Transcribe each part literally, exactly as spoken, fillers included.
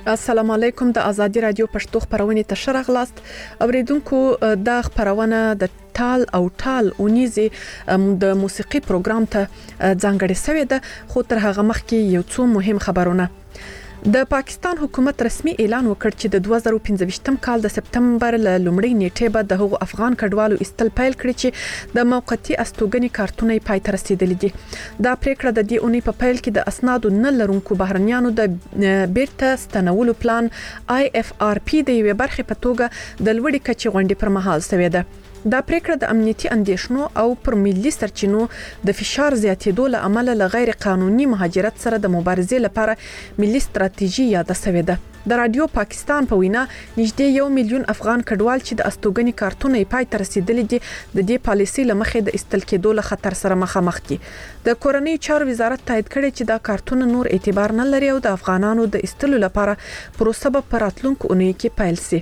السلام علیکم. د ازادي رادیو پښتو خبرونه ته شرغلاست. اوریدونکو د خبرونه د ټال او ټال اونیزي د موسیقي پروګرام ته ځانګړې شوې ده، خو تر هغه مخکې یو څو مهم خبرونه. د پاکستان حکومت رسمي اعلان وکړ چې د دوه زره پنځه کال د سپتمبر ل لومړۍ نیټې به د هغو افغان کډوالو استل پیل کړي چې د موقتی استوګنې کارتونه پای ته رسیدلي دي. دا پریکړه د دې اونۍ په پیل کې د اسنادو نه لرونکو بهرنیانو د بیرته ستنولو پلان آی اف آر پی د یوې برخې په توګه د لوړې کچې غونډې پر مهال شوې ده. دا پریکړه د امنیتي اندیشنو او پر ملي سرچینو د فشار زیاتېدو له امله ل غیر قانوني مهاجرت سره د مبارزې لپاره ملي ستراتیژي یاد شوې ده. د رادیو پاکستان په وینا نږدې یو میلیون افغان کډوال چې د استوګنې کارتونه پای ته رسیدلي دي د دې پالیسي لمخې د استل کېدو له خطر سره مخامخ دي. د کورنۍ چارو وزارت تایید کړي چې دا کارتونه نور اعتبار نه لري او د افغانانو د استلو لپاره پروسه په راتلونکو اونۍ کې پیل شي.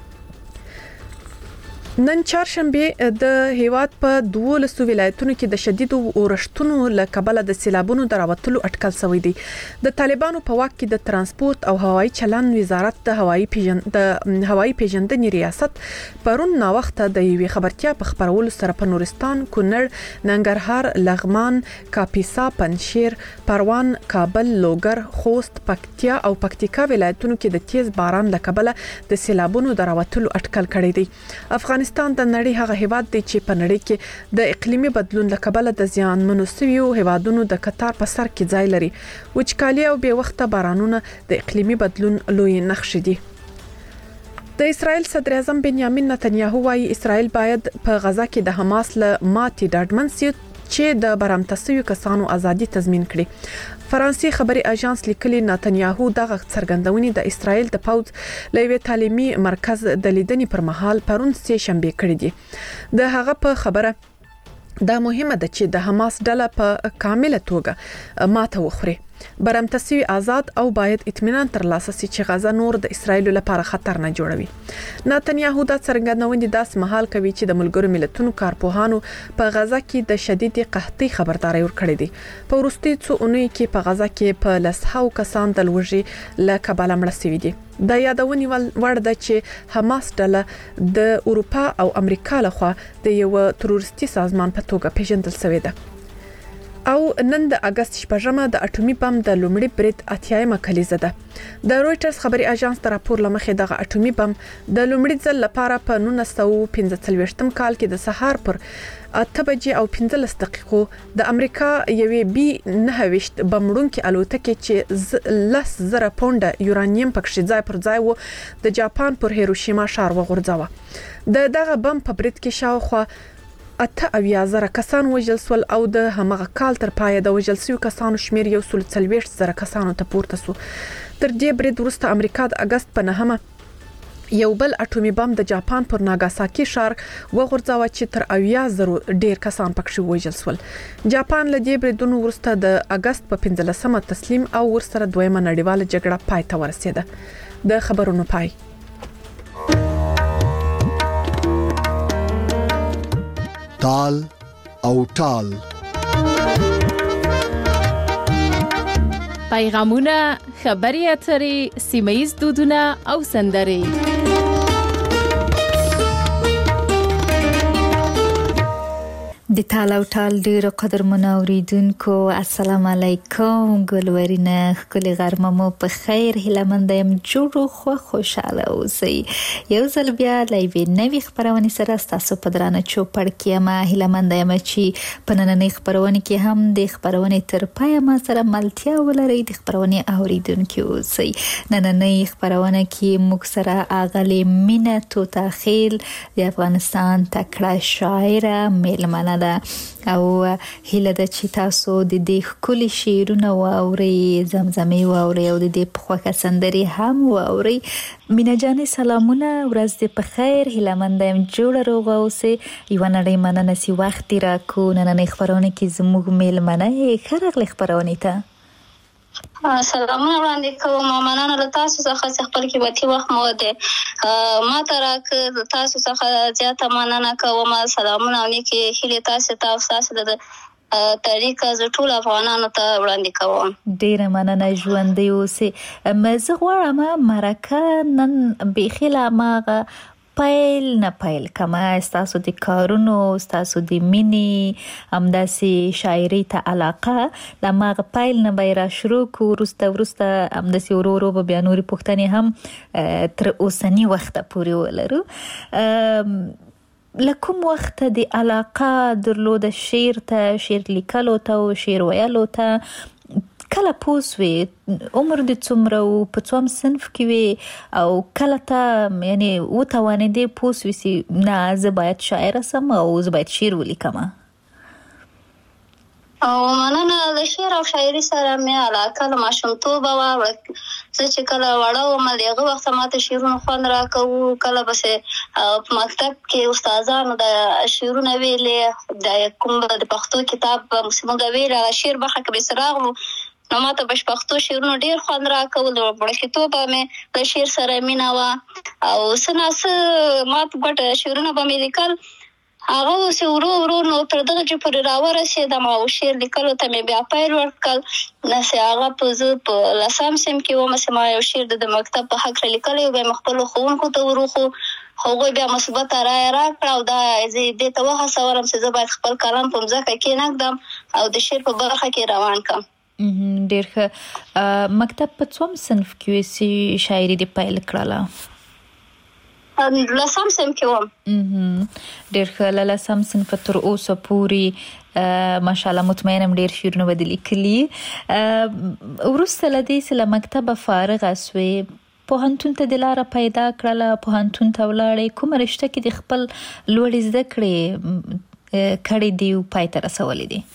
نن چهارشنبه د هیواد په دولسو ولایتونو کې د شدیدو اورښتونو له کبله د سیلابونو دراوتلو اټکل شوی دی. د طالبانو په واک کې د ترانسپورت او هوایي چلن وزارت د هوایي پیژن د هوایي پیژندنې ریاست پرون نا وخت د یوې خبرتیا په خبرولو سره په نورستان، کونړ، ننګرهار، لغمان، کاپیسا، پنجشیر، پروان، کابل، لوګر، خوست، پکتیا او پکتیکا ولایتونو کې د تیز باران له کبله د سیلابونو دراوتلو اټکل کړی دی. افغانستان د نړۍ هغه هیواد دی چې په نړۍ کې د اقلیمي بدلون له کبله د زیانمنو شویو هیوادونو د قطار په سر کې ځای لري. وچکالي او بې وخته بارانونه د اقلیمي بدلون لوی نښې دي. د اسرائیل صدر اعظم بنیامین نتنیاهو وايي اسرائیل باید په غزا کې د حماس له ماتې ډاډمن شي چې د برمته شویو کسانو ازادي تضمین کړي. فرانسې خبري اژانس لیکلي نتنیاهو دغه څرګندونې د اسرائیل د پوځ لوی تعلیمي مرکز د لیدنې پر مهال پرون سه شنبه کړې دي. د هغه په خبره دا مهمه ده چې د حماس ډله په کامله توګه ماته وخوري. برمته شوی آزاد او باید اطمینان ترلاسه شي چې غزا نور د اسرائیل لپاره خطر نه جوړوي. نتنیاهو دا څرګندونې داس مهال کوي چې د ملګرو ملتونو کارپوهانو په غزا کې د شدید قحطۍ خبرداري ورکړې دي. په وروستي څو اونۍ کې په غزا کې په لسهاو کسان د لوږې له کبله مړه شوي دي. د یادونې وړ ده چې حماس ډله د اروپا او امریکا لخوا د یو تروریستي سازمان په توګه پیژندل شوې ده. او نن د اگست شپږمه د اټومي بم د لومړي برید اتیایمه کلیزه ده. د رويټرز خبري اژانس تر راپور لمخې دغه اټومي بم د لومړي ځل لپاره په نولس سوه پنځه څلوېښتم کال کې د سهار پر اته بجې او پنځلس دقیقو د امریکا یوې بي نهه ویشت بمړونکې الوتکې چې لس زره پونډه یورانیم پکې ځای پر ځای وو د جاپان پر هیروشیما ښار وغورځاوه. د دغه بم په برید کې شاوخوا اته اویا زره کسان وژل شول او د همغه کال تر پایه د وژل شویو کسانو شمیر یو سل څلوېښت زره کسانو ته پورته شو. تر دې برید وروسته امریکا د اگست په نهمه یو بل اټومي بم د جاپان پر ناګاساکي ښار وغورځاوه چې تر اویا زره ډیر کسان پکې وژل شول. جاپان له دې بریدونو وروسته د اگست په پنځلسمه تسلیم او ورسره دویمه نړیواله جګړه پای ته ورسېده. د خبرونو پای. ټال او ټال پیغامونه، خبري اترې، سیمه‌ییز دودونه او سندرې. د ټال او ټال ډیرو قدرمنو اوریدونکو السلام علیکم. ګلورینه خپل غرمه مو په خیر هیله مند یم جوړو خو خوشاله اوسئ. یو ځل بیا لایوي نوې خبرونه سره تاسو په درانه چوپړ کې ما هیله مند یم چې په نننۍ خبرونه کې هم د خبرونه تر پای ما سره ملتیا ولرئ. د خبرونه اوریدونکو اوسئ. نننۍ خبرونه کې موږ سره اغلی مینا توتا خیل د افغانستان تکړه شاعره میلمنه او هیله ده چې تاسو د دې خولي شعرونه واورئ، زمزمې واورئ او د دې په خوښه سندرې هم واورئ. مینا جانې سلامونه، ورځ دې په خیر، هیله مند یم جوړه روغه اوسئ. یوه نړۍ مننه چې وخت دې راکو. نننۍ خبرونه کې زموږ میلمنه یې ښه راغلې خبرونې ته. سلامونه وړاندې کوم. مننه له تاسو څخه چې خپل قیمتي وخت مو د ما ته راکړ. تاسو څخه زیاته مننه کوم. سلامونه او نیکې هیلې تاسو ته او تاسو د طریقه زه ټول افغانانو ته وړاندې کوم. ډیره مننه ژوندۍ اوسئ. زه غواړم مرکه نن بیخي له هماغه پیل نه پیل کما ستاسو د کارونو ستاسو د مینې همداسې شاعري ته علاقه له هماغه پیل نه به یې را شروع کړو. وروسته وروسته همداسې ورو ورو به بیا نورې پوښتنې هم تر اوسني وخته پورې ولرو. له کوم وخته د علاقه درلوده شعر ته، شعر لیکلو ته او شعر ویلو ته؟ کله پوسوي عمر د څومره او په څوم صنف کې وي او کله ته یعنی وتوانېدې پوسوي چې نه زه باید شاعره سم او زه باید شعر ولیکم؟ او مننه. د شعر او شاعري سره مې علاقه له ماشومتوبه وه. زه چې کله وړه وم د هغه وخت ماته شعرونه خوند راکوو. کله بسې په مکتب کې استادانو د شعرونه ویلې، د کوم د پښتو کتاب موږ ویل هغه شعر برخه کې به راغلو نو ماته په پښتو شعرونه ډیر خوند راکول. د وړکتوبه مې له شعر سره مینه وه او څه نه څه ماته ګټه شعرونه به مې لیکل. هغه اوس ورو ورو نو تر دغه چې پورې راورسېدم او شعر لیکلو ته مې بیا پیل ورکړل. نسې هغه په زه په لسم صنف کې وم چې ما یو شعر د مکتب په هکله لیکلی و، بیا مې خپلو ښوونکو ته وروښو، هغوی بیا مثبته رایه راکړه او دا زه دې ته وهڅولم چې زه باید خپل کلام په مځکه کېنږدم او د شعر په برخه کې روان کړم. ډېر ښه. مکتب په څوم صنف کې وې چې شاعري دې پیل کړله؟ لسم صنف کې وم. ډېر ښه. له لسم صنفه تر اوسه پورې ماشاءالله مطمئنم ډېر شعرونه به دې لیکلي. وروسته له دې چې له مکتبه فارغه سوې پوهنتون ته دې لاره پیدا کړله، پوهنتون ته ولاړې، کومه رشته کې دې خپل لوړې زده کړې کړې دي او پای ته رسولې دي؟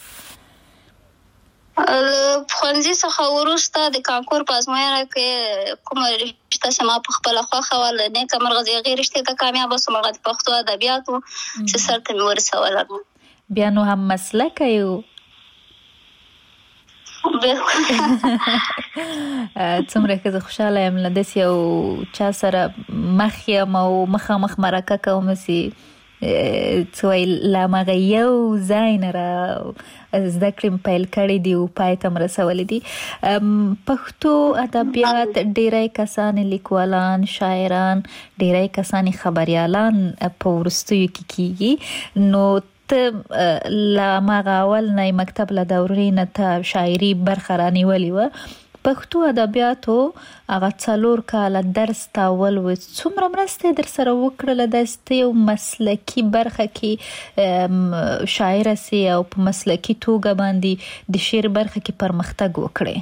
ښوونځي څخه وروسته د کانکور په ازموینه کې کومه رشته چې ما په خپله خوښه وه له نیکه مرغه د هغې رشتې ته کامیابه سوم، هغه د پښتو ادبیاتو چې سر ته مې ورسوله. بیا نو هم مسلکه یو. څومره ښه زه خوشحاله یم له داسې یو چا سره مخ یم او مخامخ مرکه کوم چې څه وایي له هماغه یو ځای نه را زده کړې م پیل کړې دي او پای ته م رسولې دي. پښتو ادبیات ډېری کسان لیکوالان، شاعران، ډېری کسان خبریالان په وروستیو کې کیږي. نو ته له هماغه اول نه مکتب له دورې نه ته شاعري برخه رانیولې وه. پښتو ادبیاتو هغه څلور کاله درس تاول و، څومره مرسته در سره وکړله داسې ته یو مسلکي برخه کې شاعره سي او په مسلکي توګه باندې د شعر برخه کې پرمختګ وکړې؟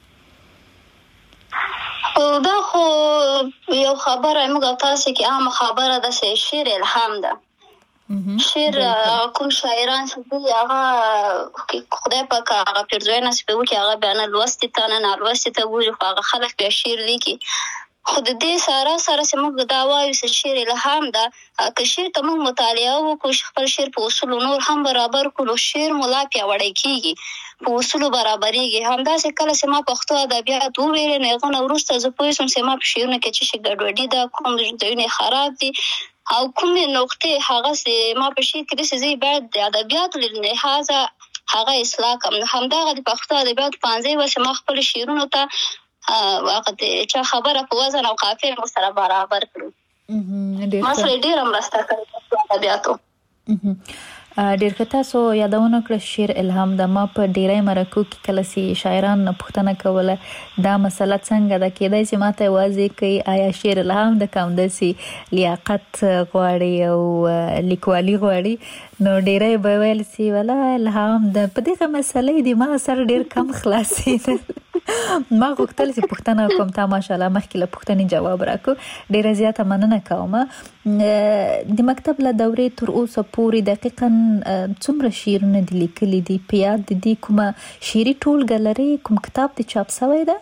دا خو یو خبره موږ او تاسې کې عامه خبره ده چې شعر الهام ده. شعر کوم شاعران چې دي هغه خدای پاک هغه پیرزوینه چې به وکړي هغه بیا نه لوستي ته نه نالوستي ته ګوري، خو هغه خلک بیا شعر لیکي. خو د دې سره سره چې موږ دا وایو چې شعر الهام ده، که شعر ته موږ مطالعه وکړو، خپل شعر په اصولو نور هم برابر کړو، شعر مو لا پیاوړی کېږي، په اصولو برابرېږي. همداسې کله چې ما پښتو ادبیات وویلې نو هغه نه وروسته زه پوه شوم چې ما په شعرونو کې څه شي ګډوډي ده، کوم ځایونه خراب دي او کومې نقطې هغه چې ما په شعر کې داسې زه باید د ادبیاتو له لحاظه هغه اصلاح کړم. همدغه د پښتو ادبیاتو پوهنځی و چې ما خپلو شعرونو ته هغه د چا خبره په وزن او قافیه مو سره برابر کړو. ما سره ډېره مرسته کړې پښتو ادبیاتو. ډېر ښه. تاسو یادونه کړه شعر الهام ده. ما په ډېری مرکو کې کله چې شاعران پوښتنه کوله دا مسله څنګه ده، کېدای شي ما ته یوازې کوي آیا شعر الهام ده که همداسې لیاقت غواړي او لیکوالي غواړي. نو ډېری به ویل چې ولا الهام ده. په دغه مسلې د ما سره ډېر کم خلاصېدل. ما غوښتل چې پوښتنه کوم، تا ماشاءالله مخکې له پوښتنې جواب راکړو. ډېره زیاته مننه کوم. د مکتب له دورې تر اوسه پورې دقیقاً څومره شعرونه دې لیکلي دي؟ په یاد د دې کومه شعري ټولګه لرې؟ کوم کتاب دې چاپ سوی ده؟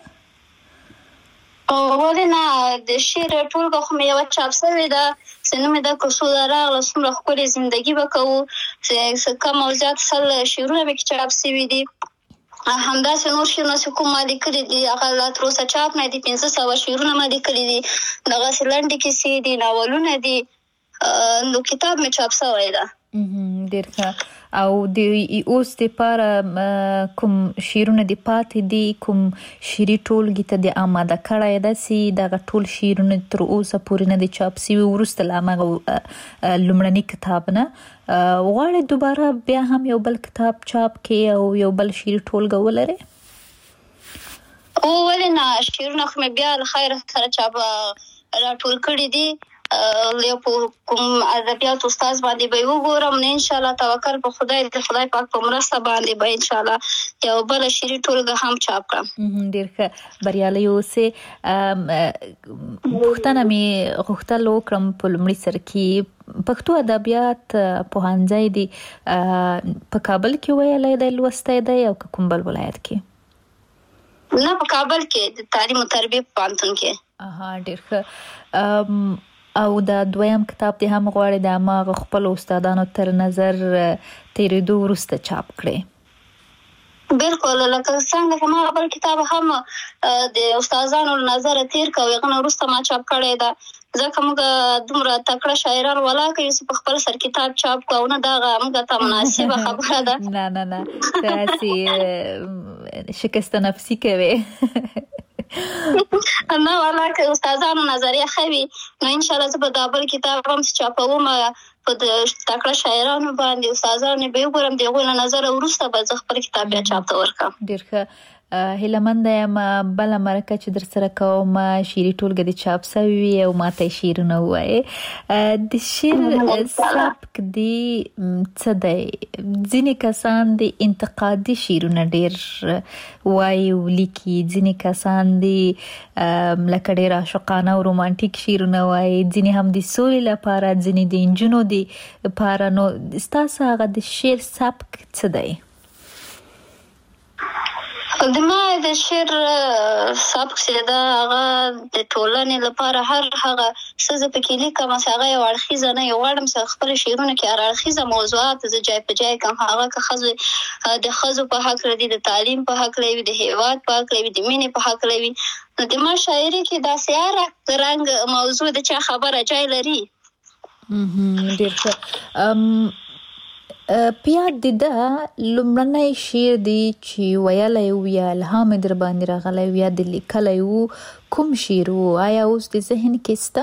ولې نه، د شعر ټولګه خو مې یوه چاپ سوې ده چې نوم یې ده که څو ده راغله څومره ښکلې زندګي به کوو، چې کم او زیات سل شعرونه مې کې چاپ سوي دي. همداسې نور شعرونه چې کوم ما لیکلي دي هغه لا تر اوسه چاپ نه دي. پنځه سوه شعرونه ما لیکلي دي، دغسې لنډې کیسې دي، ناولونه دي. نو کتاب مې چاپ سوی ده. ډیر ښه. او د اوس دپاره کوم شعرونه دې پاتې دي، کوم شعري ټولګي ته دې آماده کړی ده چې دغه ټول شعرونه تر اوسه پورې نه دي چاپ سوي، وروسته له همغه لومړني کتاب نه غواړئ دوباره بیا هم یو بل کتاب چاپ کړئ او یو بل شعري ټولګه ولرئ؟ او ولې نه، شعرونه خو مې بیا له خیره سره چاپ راټول کړي دي. یو په کوم ادبیات استاد باندې به وګورم، نه انشاءالله توکل په خدای، د خدای پاک په مرسته باندې به انشاءالله یو بل شعري ټولګه هم چاپ کړم. ډیر ښه، بریالي اوسئ. پوښتنه مې غوښتل وکړم په لومړي سر کې پښتو ادبیات پوهنځی دی په کابل کې ویلی دی لوستی دی او که کوم بل ولایت کې؟ نه، په کابل کې د تعلیم او تربیه په پوهنتون کې. اها، ډیر ښه. او دا دویم کتاب دې هم غواړي د هماغه خپلو استادانو تر نظر تېرېدو وروسته چاپ کړې؟ بالکل، لکه څنګه چې ما بل کتاب هم د استادانو نظر تیر کا هغه نه وروسته ما چاپ کړی ده، ځکه موږ دومره تکړه شاعران ولاکه یو په خپل سر کتاب چاپ کوو نه، دا موږ ته مناسبه خبره ده. نه نه نه، تاسې شکست نفسي کوي. نه والا که استادانو نظریه خوي نو انشاءالله زه به دا بل کتاب هم چاپوم په د تکړه شاعرانو باندې استادانو به وګورم، د هغوی له نظره وروسته به زه خپل کتاب بیا چاپ ته ورکړم. ډېر ښه. هیلهمنده یم بله مرکه چې در سره کوم شعري ټولګه د چاپ سوي وي او ماته شعرونه ووایې. د شعر سبک دی څه دی؟ ځینې کسان د انتقادي شعرونه ډېر وایي او لیکي، ځینې کسان د لکه ډېر عاشقانه او رومانټیک شعرونه وایي، ځینې هم د سولې لپاره، ځینې د نجونو د لپاره. نو ستاسو هغه د شعر سبک څه دی؟ د ما د شعر سبک چې ده هغه د ټولنې لپاره هر هغه څه زه پکې لیکم چې هغه یو اړخیزه نه، یو غواړم چې خپل شعرونه کې هر اړخیزه موضوعات زه جای په جای کړم. هغه که ښځو د ښځو په هکله وي، د تعلیم په هکله وي، د هېواد په هکله وي، د مینې په هکله وي، نو د ما شاعري کې داسې هر رنګ موضوع د چا خبره جای لري. ډېر ښه. پیاد د ده لومړنی شعر دی چې ویلی و یا الهام در باندې راغلی و یا د لیکلی و، کوم شعر و؟ آیا اوس د ذهن کې شته؟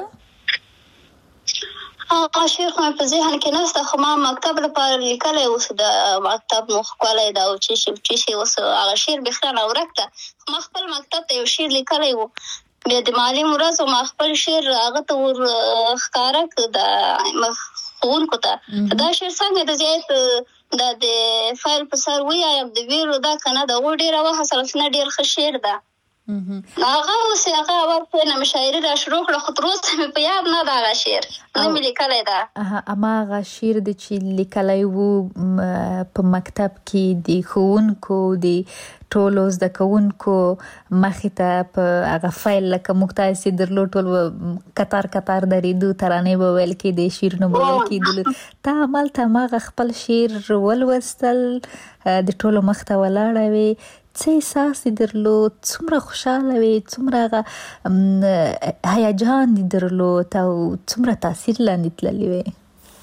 هغه شعر خو مې په ذهن کې نشته، خو ما مکتب لپاره لیکلی اوس د مکتب مو ښکلی ده او چې شي چې شي اوس هغه شعر بېخیانه ورک ده. خو ما خپل مکتب ته یو شعر لیکلی و، بیا د معلم ورځ ما خپل شعر هغه ته ور ښکاره کړ د ښوونکو ته. دا شعر څنګه د زیات دا د فایل په سر ویایم د ویلو دا که نه د هغوی ډېره وهڅول چې نه ډېر ښه شعر ده. هغه اوس هغه اول پوهنه مې شاعري را شروع کړه، خو تر اوسه مې په یاد نه ده هغه شعر، نه مې لیکلی ده. هماغه شعر دی چې لیکلی و په مکتب کې د ښوونکو د ټولو زده کوونکو مخې ته په هغه فایل لکه موږ تاسې درلود ټول کتار کتار درېدو، ترانې به ویل کېدې، شعرونه به ویل کېدلو. ته همالته هماغه خپل شعر ولوستل، د ټولو مخ ته ولاړه وې، څه احساس دې درلود؟ څومره خوشحاله وې؟ څومره هغه هیجان دې درلود او څومره تاثیر لاندې تللې وې؟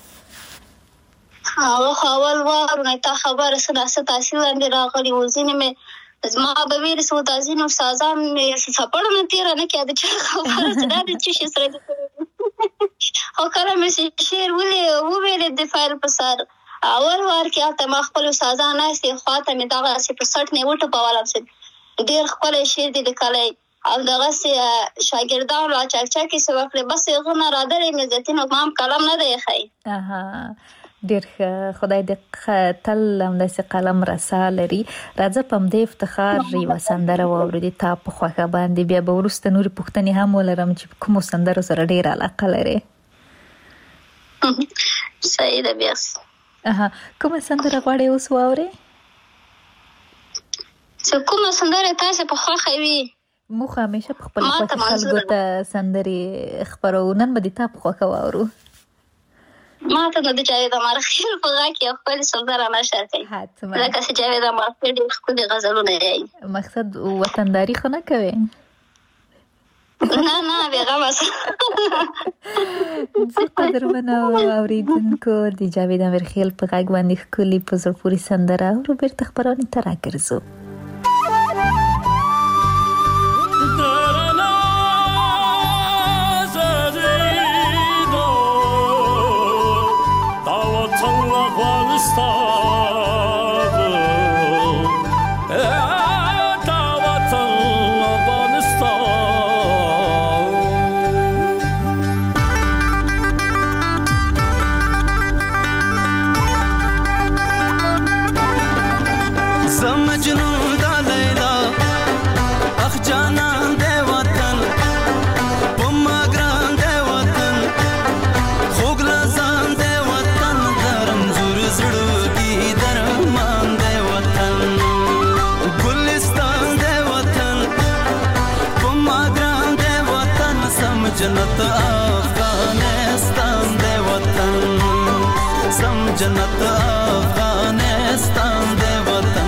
هغه خو اول وار نه تا خبره څه داسې تاثیر لاندې راغلي و. ځینې مې زما به ویلې چې دا ځینې استادان مې څپړه نه تېره نه کړه د چا خبره چې دا د څه شي سره دي. او کله مې چې شعر وویلې د فایل په سر اول وار کې هلته ما خپل استادان ناستې، خواته مې دغسې په سټ نه وټوپولم چې ډېر ښکلی شعر دې لیکلی، او دغسې شاګردان را چکچکې څه وکړې، بس هغه نه رادلې مې زیتون ما هم قلم نه دی ایښی. ډېر ښه، خدای دې تل همداسې قلم رسا لري. راځه په همدې افتخار یوه سندره واورو د تا په خوښه باندې، بیا به وروسته نورې پوښتنې هم ولرم چې کومو سندرو سره ډېره علاقه لرې. صحیح ده. بیا کومه سندره غواړې اوس واورې؟ چې کومه سندره تاسې په خوښه وي. موږ همیشه په خپل خوښې خلکو ته سندرې خپروو، نن به د تا په خوښه واورو. ما ته نو د جاوید امارخیل په غږ کې یو ښکلې سندره نشر کوي، لکه چې جاوید امارخیل ډېر ښکلي غزلونه یایي. مقصد وطنداري خو نه کوې؟ نه نه بیغمه زه قدرمنو اوریدونکو د جاوید امرخیل په غږ باندې ښکلي په زړه پورې سندره اورو، بیرته خپرونې ته راګرځو. जन्नत अफगानिस्तान दे वतन, सम जन्नत अफगानिस्तान दे वतन।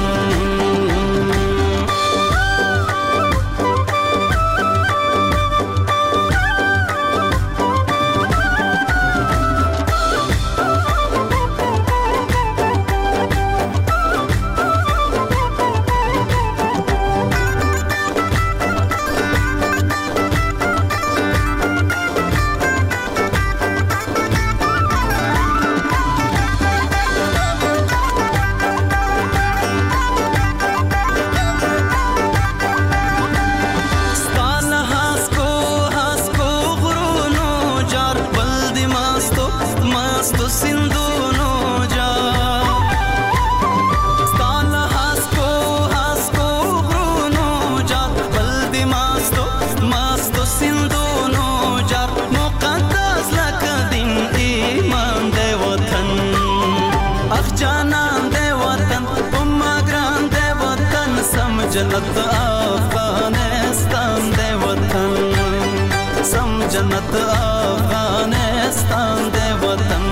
जन्नत अफगानिस्तान दे वतन, सम जन्नत अफगानिस्तान दे वतन।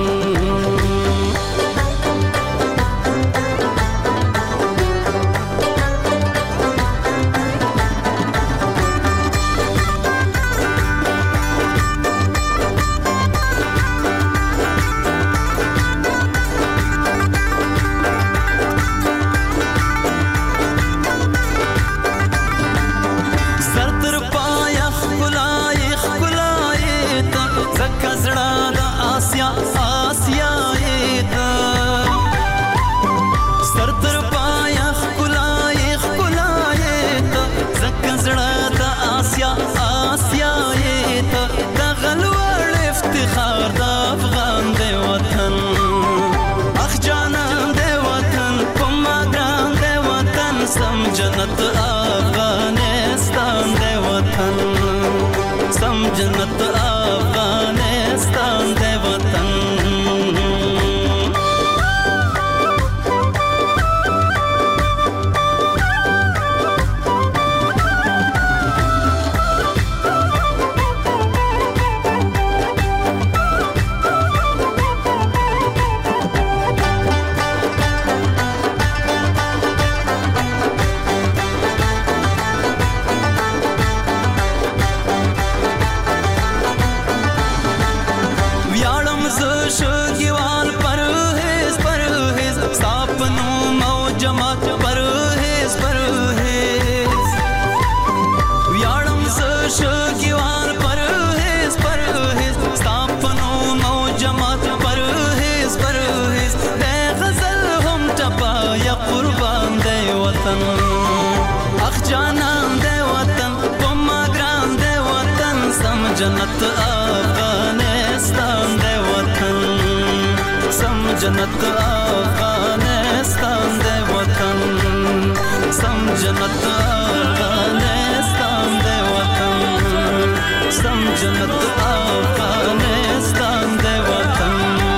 जन्नत अफगानिस्तान दे वतन, सम जन्नत अफगानिस्तान दे वतन। जन्नत अफगानिस्तान दे वतन, सम जन्नत अफगानिस्तान दे वतन, सम जन्नत अफगानिस्तान दे वतन, सम जन्नत अफगानिस्तान दे वतन।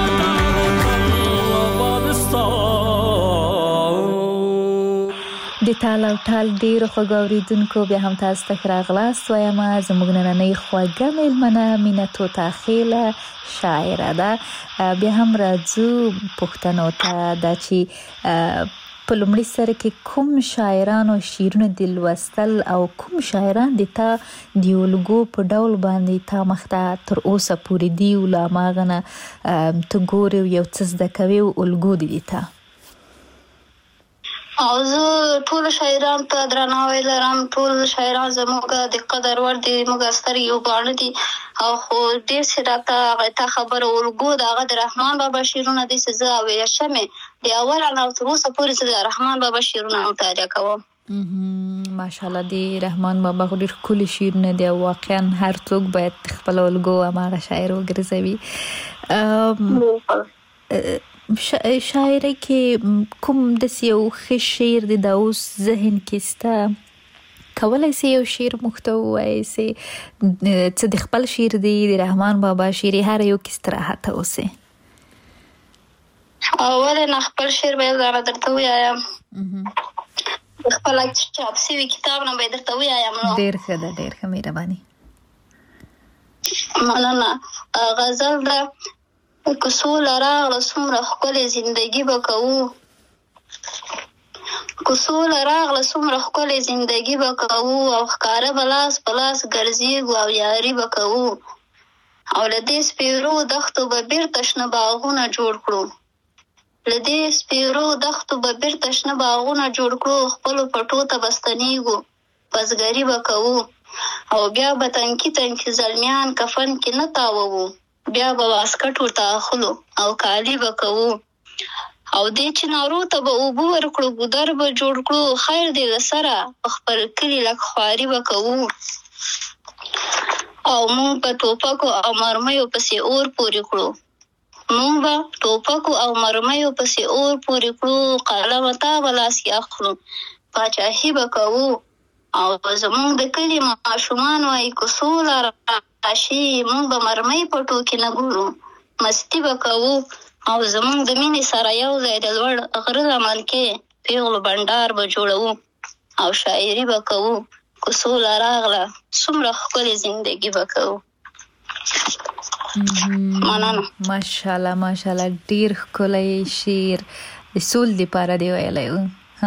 د تال او ټال ډیرو خوږو اوریدونکو بیا هم تاسو ته راغلاست وایم. زموږ نننۍ خوږه میلمنه مینه طوطا خیله شاعره ده. بیا هم راځو پښتنو ته دا چې په لومړي سره کې کوم شاعرانو شعرونه د لوستل او کوم شاعران د تا د الګو په ډول باندې تا مخته تر اوسه پورې دی او لا ماغنه ته ګورې یو څه زده کوي او الګو دي تا؟ او زه ټول شاعران ته درناوی لرم. ټول شاعران زموږ د قدر وړ دي، موږ ستر یو باڼه دي. او خو ډېر څه راته هغه ته خبره الګو د هغه د رحمان بابا شعرونه دي چې زه اوریشم د اول نه تر اوسه پورې زه د رحمان بابا شعرونه مطالعه کوم. ماشاءالله د رحمان بابا ډېر ښکلي شعرونه دي او واقعا هر څوک باید خپل الګو هماغه شاعر وګرځوي. شاعري کې کوم داسې یو ښه شعر دی دا اوس ذهن کې سته، کولی سي یو شعر موږ ته ووایې چې څه د خپل شعر دی د رحمان بابا شعر هر یو کې استراحت اوسي؟ اول نه خپل شعر به زه درته ووایم، خپل چاپ شوي کتاب نه به درته ووایم. ډېر ښه ده، ډېر ښه، مهرباني. مننه. غزل ده: که سوله راغله څومره ښکلې زندګي به کوو، که سوله راغله څومره ښکلې زندګي به کوو، او ښکاره به لاس په لاس ګرځېږو او یاري به کوو، او له دې سپېرو دښتو به بیرته شنه باغونه جوړ کړو، له دې سپېرو دښتو به بیرته شنه باغونه جوړ کړو، خپلو پټو ته به ستنېږو بزګري به کوو، او بیا به تنکي تنکي زلمیان کفن کې نه تاووو، بیا به واسکټ ورته اخلو او کالي به کوو، او دې چنارو ته به اوبه ورکړو، ګودر به جوړ کړو، خیر دې له سره په خپل کلي لږ خواري به کوو، او موږ به ټوپکو او مرمیو پسې اور پورې کړو، موږ به ټوپکو او مرمیو پسې اور پورې کړو، قلم تا به لاس کې اخلو، پاچاهي به کوو، او زموږ د کلي ماشومان وایي که سوله راشي موږ به مرمۍ په ټوکې نه ګورو، مستي به کوو، او زموږ د مینې سره یو ځای د لوړ غره لمن کې پیغلو بنډار به جوړوو، او شاعري به کوو، که سوله راغله څومره ښکلې زندګي به کوو. مننه. ماشاءالله ماشاءالله، ډېر ښکلی شعر د سول دپاره دی ویلی و.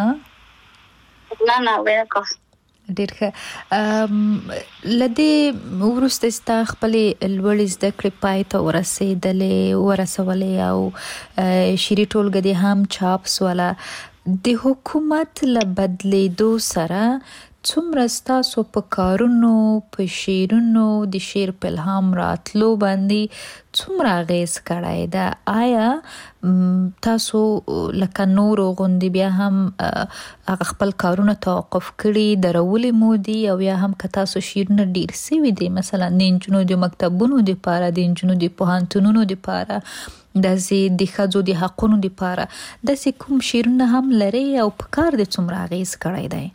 نه نه ویلکه ډېر ښه. له دې وروسته ستا خپلې لوړې زده کړې پای ته ورسېدلې ورسولې او شعري ټولګه دې هم چاپ سوله. د حکومت له بدلېدو سره څومره ستاسو په کارونو، په شعرونو، د شعر په الهام راتلو باندې څومره اغېز کړی ده؟ آیا تاسو لکه نورو غوندې بیا هم هغه خپل کارونه توقف کړي درولې مو دي، او یا هم که تاسو شعرونه ډېر سوي دي مثلا د نجونو د مکتبونو دپاره، د نجونو د پوهنتونونو دپاره، داسې د ښځو د حقونو دپاره، داسې کوم شعرونه هم لرئ او په کار دې څومره اغېز کړی دی؟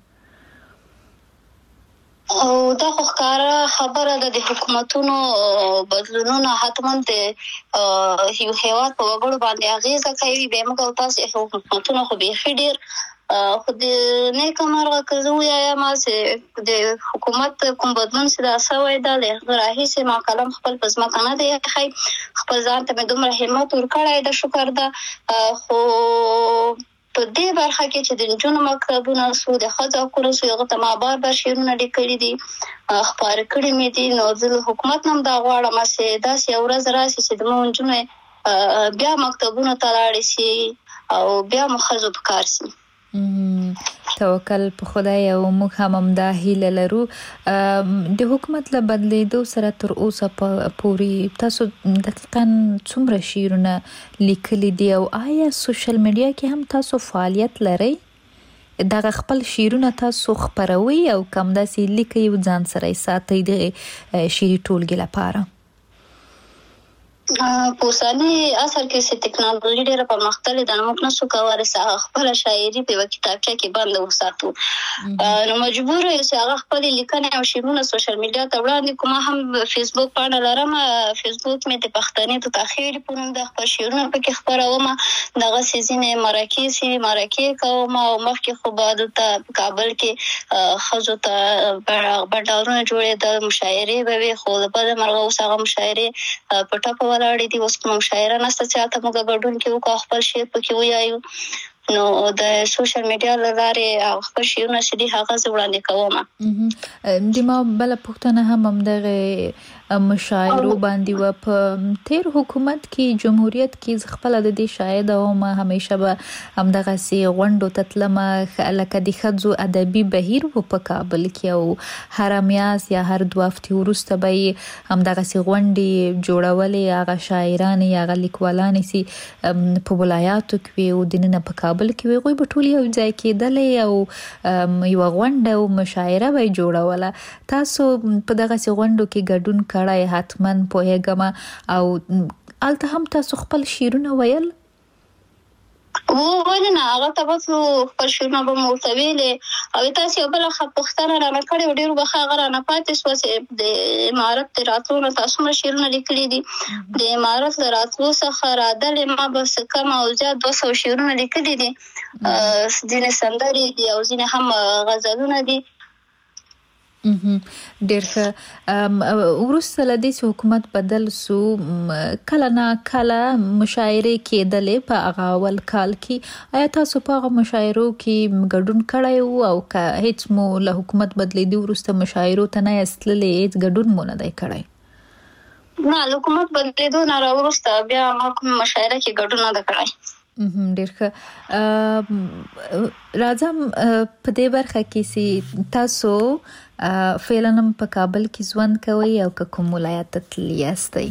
او دا خو ښکاره خبره ده، د حکومتونو بدلونونه حتما د یو هېواد په وګړو باندې اغېزه کوي. بیا موږ او تاسې حکومتونه خو بیخي ډېر خو د نیکه مرغه که زه ووایم چې د حکومت کوم بدلون چې دا سوی ده له هغه راهیسې ما قلم خپل په ځمکه نه دی ایښی، خپل ځان ته مې دومره همت ورکړی ده، شکر ده. خو په دې برخه کې چې د نجونو مکتبونه سو، د ښځو حقونه سو، هغه ته ما بار بار شعرونه لیکلي دي، خپاره کړي مې دي. نو زه له حکومت نه هم دا غواړم چې داسې یو ورځ راشي چې زموږ نجونې بیا مکتبونو ته لاړې شي او بیا مو ښځو په کار شي. توکل په خدای او موږ هم همدا هیله لرو. د حکومت له بدلېدو سره تر اوسه پورې تاسو دقیقاً څومره شعرونه لیکلي دي، او آیا سوشل میډیا کې هم تاسو فعالیت لرئ؟ دغه خپل شعرونه تاسو خپروئ او که همداسې لیکئ او ځان سره یې ساتئ د شعري ټولګې لپاره؟ په اوسني عصر کې چې ټکنالوژي ډېره پرمختللې ده، نو موږ نشو کولی چې هغه خپله شاعري په یوه کتابچه کې بنده وساتو، نو مجبور یو چې هغه خپلې لیکنې او شعرونه سوشل میډیا ته وړاندې کړو. ما هم فیسبوک پاڼه لرم، فیسبوک مې د پښتنې تو تاخیر په نوم د خپل شعرونه پکې خپروم، دغسې ځینې مرکې سي مرکې کوم، او مخکې خو به دلته په کابل کې ښځو ته بنډارونه جوړېدل، مشاعرې به وې، خو د بده مرغه اوس هغه مشاعرې په ټپه ولاړې دي، اوس کوم شاعره نشته چې هلته موږ ګډون کې وکړو خپل شعر پکې ووایو. نو د سوشل میډیا لاره خپل شیونه چې دی هغه زه وړاندې کوم. د ما بل پښتنه هم هم دغه مشاعرو باندې و په تیر حکومت کې جمهوریت کې خپل د دې شاهد او ما همیشه به هم دغه سي غونډو تتلمه لکه د خځو ادبي بهیر په کابل کې او هر میاس یا هر دوه هفتې وروسته به هم دغه سي غونډې جوړولې هغه شاعران یا هغه لیکوالان سي په ولایاتو کې او د نن په کابل کې وي غوي په ټولي یو ځای کېدلې او یو غونډه او مشاعره به جوړوله. تاسو په دغه سي غونډو کې ګډون کړای حتمن پوهیږم او الته هم تاسو خپل شعرونه ویل؟ و ولنه هغه تاسو خپل شعرونه به موتویلې او تاسو یو بل خپختانه را نکړې ډیرو بخا غره نه پاتې سوسه د امارت راتلو تاسو مې شعرونه لیکلي دي. د امارت راتلو څخه را دلې ما بس کم او زیات دوه سوه شعرونه لیکلي دي. ځینې سندرې دي او ځینې هم غزلونه دي. ډېر ښه. وروسته له دې چې حکومت بدل سو کله نه کله مشاعرې کېدلې په هغه اول کال کې آیا تاسو په هغه مشاعرو کې ګډون کړی و او که هیڅ مو له حکومت بدلېدو وروسته مشاعرو ته نه یاست تللي هیڅ ګډون مو نه دی کړی؟ نه له حکومت بدلېدو نه راوروسته بیا ما کوم مشاعره کې ګډون نه دی کړی. ډېر ښه. راځم په دې برخه کې چې تاسو فعلاً په کابل کې ژوند کوئ او که کوم ولایت ته تللي یاستئ؟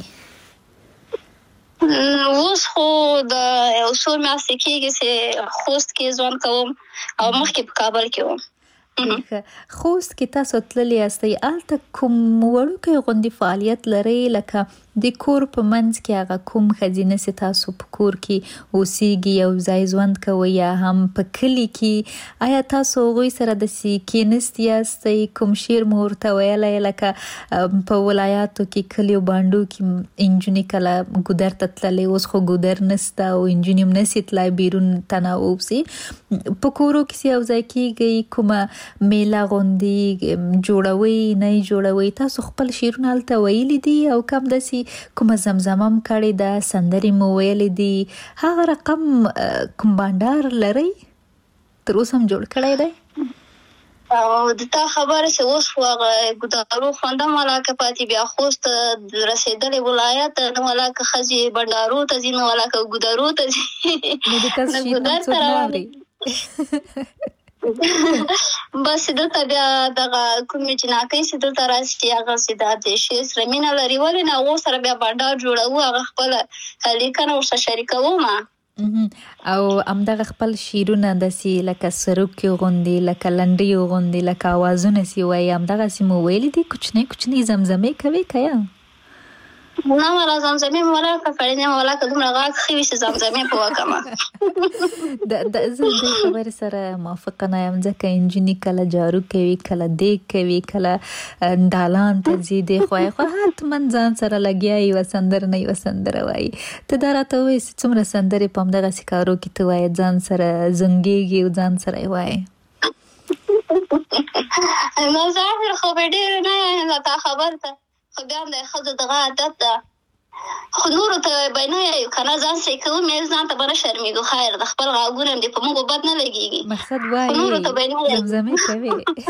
اوس خو د یو څو میاشتې کېږي چې خوست کې ژوند کوم او مخکې په کابل کې وم. خوست کې تاسو تللي یاستئ هلته کوم وړوکی غوندې فعالیت لرئ لکه د کور په منځ کې هغه کوم ښځینه چې تاسو په کور کې اوسیږي یو ځای ژوند کوئ یا هم په کلي کې آیا تاسو هغوی سره داسې کېنست یاستئ کوم شعر مو ورته ویلی لکه په ولایاتو کې کلیو بانډو کې نجونې کله ګودر ته تللې اوس خو ګودر نسته او نجونې هم نسي تلای بیرون تنه اوسي په کورو کې یو ځای کېږئ کومه میله غوندې جوړوئ نه یې جوړوئ تاسو خپل شعرونه هلته ویلي دي او کم داسې کومه زمزمه هم کړې ده سندرې مو ویلې دي هغه رقم کوم بانډار لرئ تر اوسه هم جوړ کړی دی؟ او د تا خبره چې اوس خو هغه ګودارو خوند هم ولاکه پاتې بیا خوست رسېدلې ولایت نه ولاکه ښځې بنډارو ته ځي نه ولاکه ګودارو ته ځي نه ګودر ته روانې بس دلته بیا دغه کومې جناکۍ چې دلته راشي هغه چې دا د شعر سره مینه لري ولې نه هغو سره بیا بانډار جوړوو هغه خپله لیکنه ورسره شریکوم او همدغه خپل شعرونه داسې لکه سروکي غوندې لکه لنډیو غوندې لکه اوازونه چې وایي همدغسې مو ویلي دي کوچنۍ کوچنۍ زمزمې کوي که یا؟ نه ولا زمزمې ولاکه کړې نه ولاکه دومره غاښ ښه وي چې زمزمې په وکړمه. زه دې خبرې سره موافقه نه یم ځکه نجونې کله جارو کوي کله دیګ کوي کله دالان ته ځي دې خوا خو حتما ځان سره لګیا یوه سندره نه یوه سندره وایي. ته دا راته ووایې چې څومره سندرې په همدغسې کارو کې ته وایې ځان سره زنګېږي او ځان سره یې وایې؟ نو ظاهر خو به ډېر نه یم تا خبر ته خو بیا هم د ښځو دغه عادت ده خو نورو ته به نه یو که نه ځان سې کوم یې ځان ته به نه شرمېږو خیر د خپل غاګونه هم دې په موږ بد نه لګېږي مقصد وایي زمزمې کوي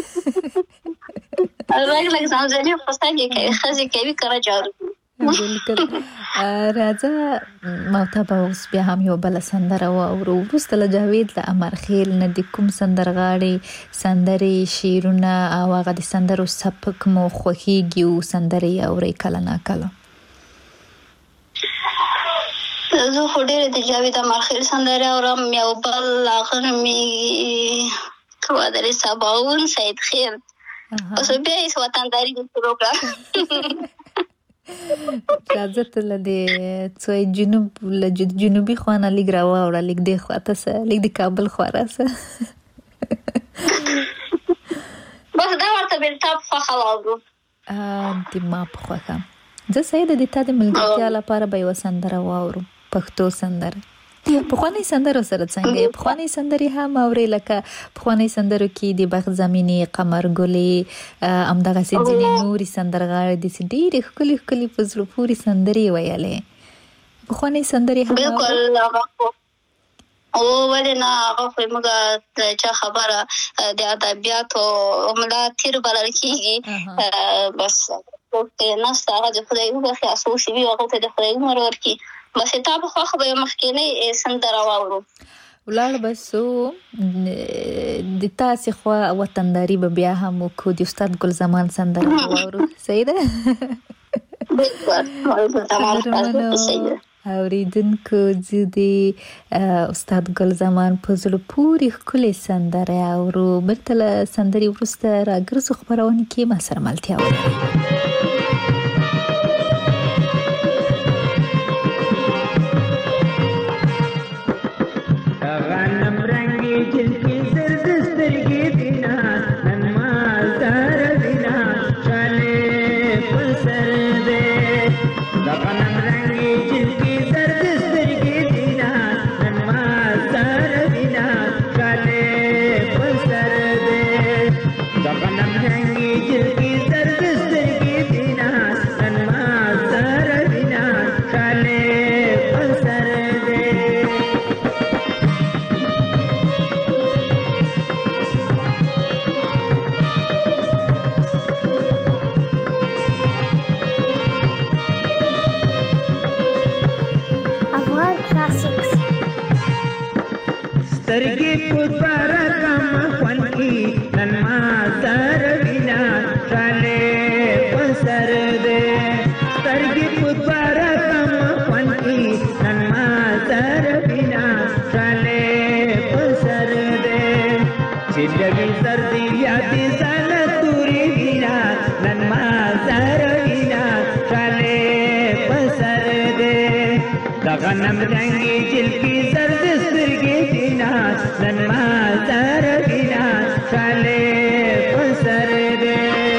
لږ لږ زمزمې خو څنګه کوي ښځې کوي که نه جارو. بالکل. راځه محتبه اوس بیا هم یو بله سندره واورو وروسته له جاوید له امرخیل نه د کوم سندرغاړې سندرې شعرونه او هغه د سندرو سبک مو خوښیږي او سندرې اورئ کله نا کله؟ زه خو ډېرې د جاوید امرخیل سندرې اورم یو بل هغه نومېږي کوادرې سباون سید خیر اوس بیا یې وطنداري دې شروع کړه. راځه ته له دې څوی جنوب له جنوبي خوا نه لږ راواوړه لږ دې خوا ته څه لږ د کابل خوا راسه بس دا ورته بېلتاب خوښه واورو د ما په خوښه زه سیده د تا د ملګرتیا لپاره به یوه سندره واورو پښتو سندره پخوانۍ سندرو سره څنګه پخوانۍ سندرې هم اورې لکه پخوانۍ سندرو کې د بخت زمینې قمر ګلې همدغسې ځینې نورې سندرغاړې داسې ډېرې ښکلې ښکلې په زړه پورې سندرې ویلې پخوانۍ سندرې هم بالکل او ولې نه هغه خو موږ چا خبره د ادبیاتو ملا تیر بلل کېږي بس په نسته هغه د خدای وبخښي اساس وي هغه ته د خدای عمر ورکړي بس تا په خو به مخکینی سندره واورو ولاړ بسو د تاسې خوا وطنداري به بیا هم وکړو د استاد ګل زمان سندره واورو صحیح ده اوریدونکو زه د استاد ګل زمان په زړه پورې ښکلې سندره اورو بلته له سندرې وروسته راګرځو خپرونې کې ما سره ملتیا ولرئ غنم رنگی جل کی زرد سترگی دینا نن ما زر بینا چالے پسر دے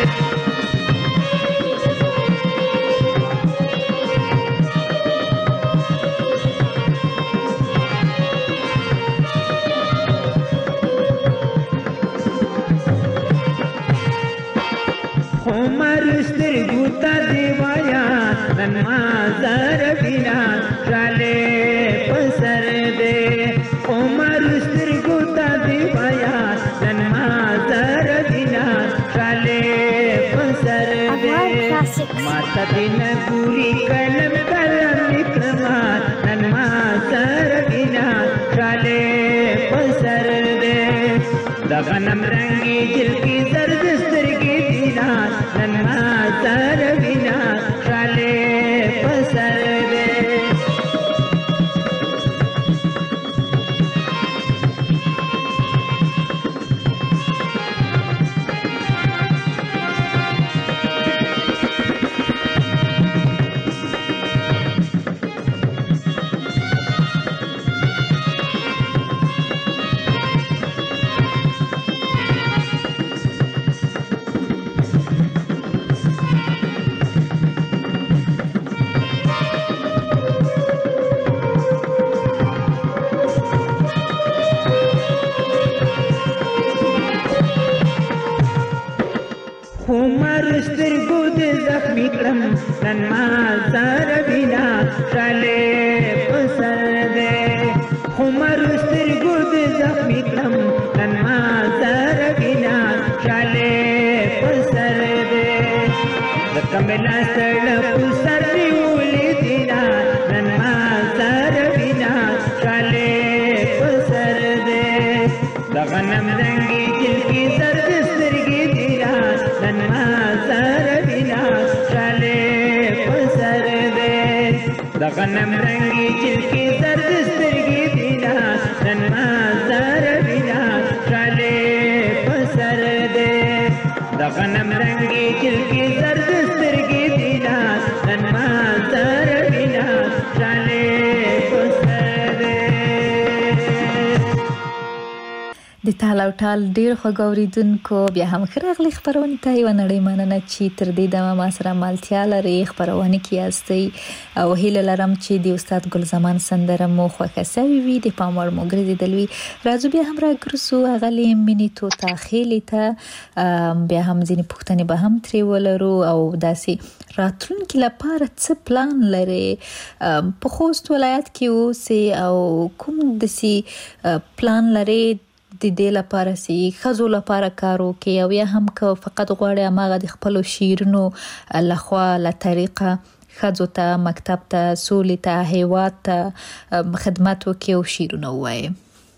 عمر سترگو تا دیوایا نن ما زر بینا چالے پسر دے عمر سترگو تا دیوایا نن ما زر بینا چالے پسر دے ماتا دین پوری کلم کلم اکرما نن ما زر بینا چالے پسر دے دا غنم رنگی جل کی زرد سترگی دینا نن ما زر بینا چالے پسر دے نن ما زر بینا چالے پسر دے عمر سترگو دے زخمی کلم نن ما زر بینا چالے پسر دے دکملا سڑ پسر نیولی دینا نن ما زر بینا چالے پسر دے دغنم رنگی جل کی زرد سترگی دینا نن ما زر بینا چالے دا غنم رنگی جل کی زرد سترگی دینا نن ما زر بینا چالے پسر دے دا غنم رنگی جل کی زرد سترگی دینا نن ما زر بینا چالے پسر دے د تال او ټال ډیر خوګوریدونکو بیا هم خراغلی خبرونه ته یو نړۍ مننه چې تر دې دمه ما سره مالتیا لري خبرونه کیاستي او هیله لرم چې د استاد ګل زمان سندره مو خوښه سوي وي د پاموړ مو ګرځیدلوي راځو بیا هم راګرسو غلي مینی تو تاخیلی ته بیا هم ځینې پوښتنې به هم تری ولرو او داسې راتلونکي لپاره څه پلان لري په خوست ولایت کې اوسئ او کوم داسې پلان لري د دې لپاره سي خزو لپاره کارو کې او یا هم که فقط غواړي اماغه د خپل شیرونو لخوا له طریقه خزو ته مکتب ته سولې ته هیواد ته خدمت وکړي او شیرونه وایي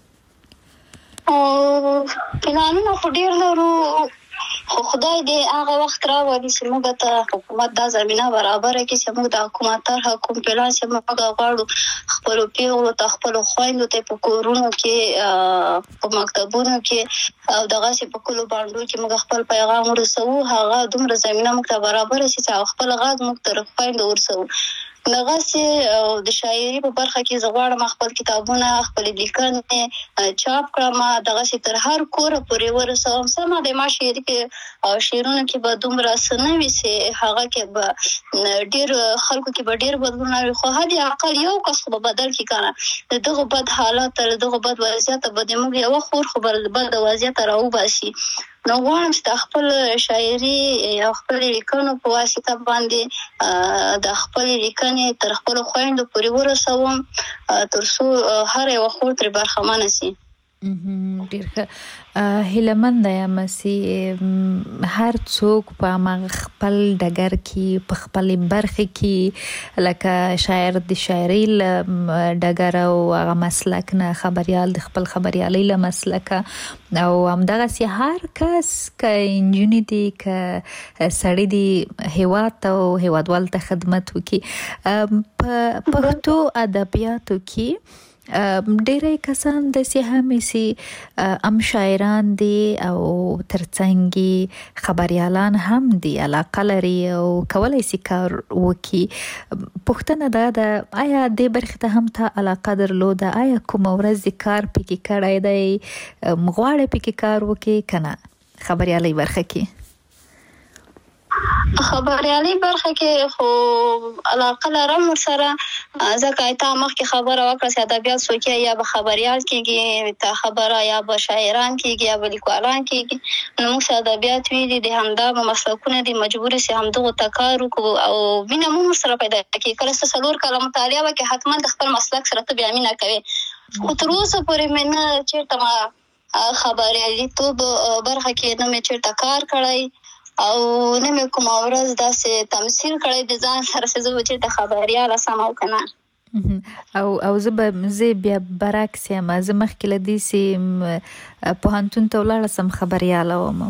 او پلانونه خو ډیر لرو خو خدای دې هغه وخت راوړي چې موږ ته حکومت دا زمينه برابر کړي چې موږ د حکومت تر حکومت پلان چې موږ غواړو خپل پیغلو ته خپل خويندو ته په کورونو کې په مکتبونو کې او دغه چې په کلو باندې چې موږ خپل پیغام ورسوو هغه دومره زمينه موږ ته برابر شي چې خپل غږ موږ ته خويندو ورسوو دغه چې د شاعري په برخه کې زغواړم خپل کتابونه خپل لیکنې چاپ کړم دغه چې تر هر کور پورې ورسوم سم د ما شعر کې او شعرونه کې به دومره سنوي چې هغه کې به ډیر خلکو کې به ډیر بدلون راوي خو هدي عقل یو کس به بدل کی کنه دغه بد حالات تر دغه بد وضعیت به د موږ یو خور خبر بد وضعیت راو باسي نو غواړم چې خپل شاعري او خپل لیکنو په واسطه باندې د خپل لیکنې تر خپل خويندو پورې ورسوم ترڅو هر یو خور تر برخمن شي ډیر هیلمند یم چې هر څوک په ما خپل ډګر کې په خپل برخه کې لکه شاعر د شاعري ډګر او هغه مسلک نه خبريال د خپل خبريالي له مسلک او همدغه سي هر کس ک انجنیر دي ک سړی دي هیواد او هیوادوال ته خدمت وکي په پښتو ادبیاتو کې ډېرې کسان د سي همي سي ام شاعران دي او ترڅنګ خبريالان هم دي علاقه لري او کولای سي کار وکي پښتنه دا د آیا د برخه ته هم ته علاقه درلوده آیا کوم ورځ کار پکې کړای دی مغواړي پکې کار وکي کنه خبريالي برخه کې خبريالي برخه کې خو علاقه لرم سره ځکه ایته مخکې خبره وکړه چې ادبیات سوچي یا به خبريال کېږي ته خبره یا به شاعران کېږي یا به لیکوالان کېږي نو موږ ادبیات ویلي دي همدا مسلکونه دي مجبور سي همدغه تکار او مینه مو سره پیدا کېږي کله چې څلور کاله مطالعه وکړي حتما د خپل مسلک سره ته بیا مینه کوي خو تر اوسه پورې مینه چیرته ما خبريالي تو برخه کې نه مې چیرته کار کړی او نه مې کوم ورځ داسې تمثيل کړی د ځان سره چې زه چې د خبريال سم او کنه او او زه به زه بیا برعکس یم زه مخکې لدی سي په هانتون ته ولاړ سم خبريال وم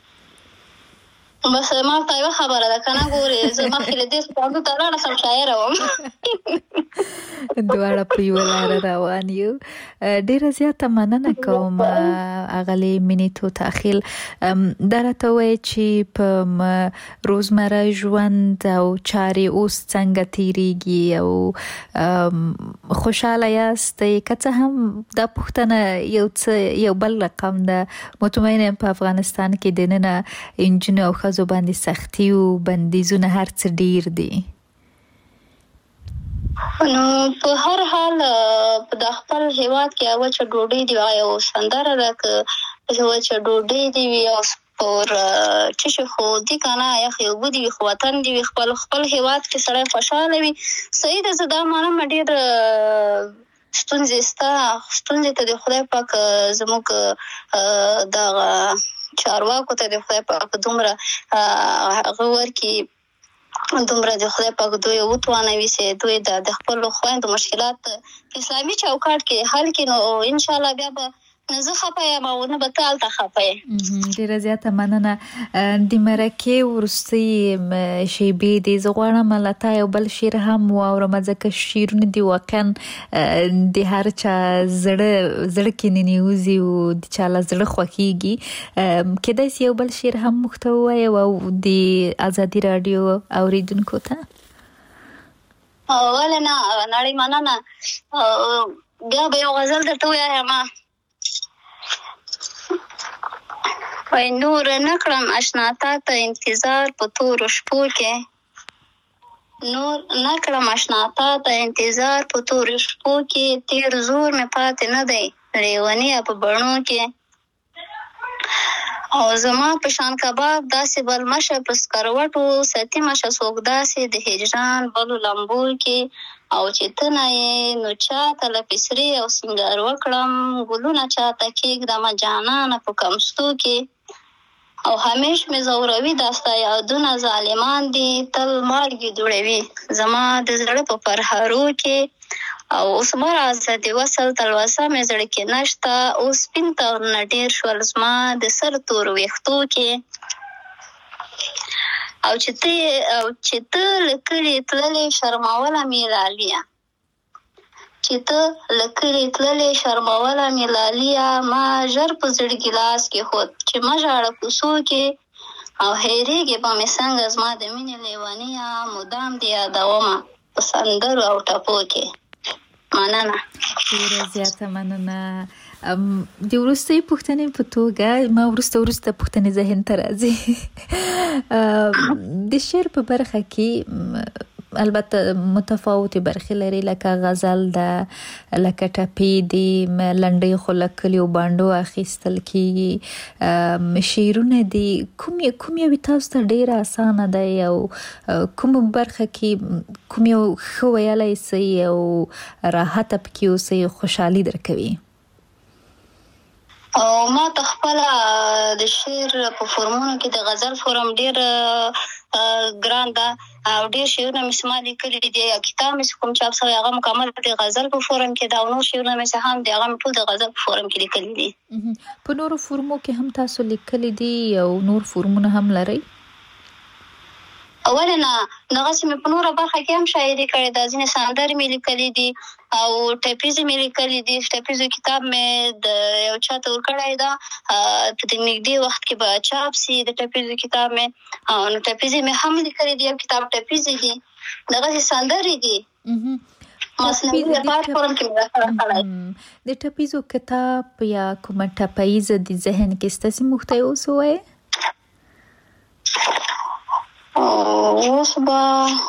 بس ما ته یو خبره ده کنه ګورې زه مخکې لدی سي په ته ولاړ سم شاعر وم دواړه په یو لار روان یو ډیره زیاته مننه کوم اغلی مینی تو تاخیل درته وای چې په روزمره ژوند او چاري اوس څنګه تیریږي او خوشاله یاست کته هم د پښتنه یو څه یو بل رقم ده مطمئنه په افغانستان کې دنه انجن او خزو باندې سختي او بندیزونه هر څه ډیر دي نو په هر حال د خپل هیواد کې او چې ډوډۍ دی او سندره راک او چې ډوډۍ دی او پر چې خو دي کنه یا خو بودی خو وطن دی خپل خپل هیواد کې سره خوشاله وي صحیح ده زدا مانه ډیر ستونزې ستا ستونزې ته د خدای پاک زموږ د چارواکو ته د خدای پاک دومره هغه ورکی دومره د خدای پاک دوی وتوانوي چې دوی د خپل خويندو مشکلات اسلامي چوکاټ کې حل کړي نو ان شاء الله بیا به نه زه خپایم او نه به تال ته خپایم ډیره زیاته مننه د مرکه ورستي شی به د زغړم لته یو بل شیر هم او رمزکه شیرونه دی واقعا د هر چا زړه زړه کې نیوزي او د چا زړه خوخيږي کله چې یو بل شیر هم محتوی او د ازادي رادیو اوریدونکو ته ولنا نړۍ مننه بیا به یو غزل درته وایم وای نور نکړم آشنا تا ته انتظار په تورو شپو کې نور نکړم آشنا تا ته انتظار په تورو شپو کې تیر زور مې پاتې نه دی ریونی په بڼو کې او زما په شان کباب داسې بل مشه په سکروټو ستی مشه څوک داسې د هجران بلو لمبو کې او چې ته نه یې نو چاته له پسرې او سینګار وکړم ګلونه چاته کېږدم جانانه په کمستو کې او همیش مې زوروي دا ستا یادونه ظالمان دي تل مالګې دوړوي زما د زړه په پرهارو کې او اوس مه راځه د وصل تلوسه مې زړه کې نشته اوس سپین تورونه ډېر شول زما د سر تورو ویښتو کې او چې ته او چې ته له کلي تللې شرموله مې لاليه چې ته له کلي تللې شرموله مې لاليه ما ژر په زړګي لاس کېښود چې مه ژاړه کوڅو کې او هېرېږې به مې څنګه زما د مینې لیونیه مدام دې یادومه په سندرو او ټپو کې مننه. ډیره زیاته مننه. د وروستۍ پوښتنې په توګه ما وروسته وروسته پوښتنې ذهن ته راځي. د شعر په برخه کې البته متفاوتې برخې لري لکه غزل ده لکه ټپې دي لنډۍ خو له کلیو بانډو اخیستل کېږي شعرونه دي کوم کوم یو تاسو ته ډېره اسانه دی او کوم برخه کې کوم یو ښه ویلی سئ او راحته پکې اوسئ خوشحالي درکوي؟ او ما ته خپله د شعر په فورمونو کې د غزل فورم ډېر ګران ده او ډېر شعرونه مې ما لیکلي دي یا کتاب مې کوم چاپ شوی هغه مکمل د غزل په فورم کې ده او نور شعرونه مې هم دي هغه مې ټول د غزل په فورم کې لیکلي دي. په نورو فورمو کې هم تاسو لیکلي دي او نور فورمونه هم لرئ؟ اول نه دغسې مې په نوره برخه کې هم شاعري کړې ده ځینې سندرې مې لیکلي دي او ټپیزې مې لیکلي دي ټپیزو کتاب مې د یو چا ته ورکړی ده په د نږدې وخت کې به چاپ سي د ټپیزو کتاب مې نو ټپیزې مې هم لیکلي دي یو کتاب ټپیزې دي دغسې سندرې دي د ټپیزو کتاب یا کومه ټپیزه د ذهن کې ستاسې موږ ته یې اوس ووایې؟ اوس به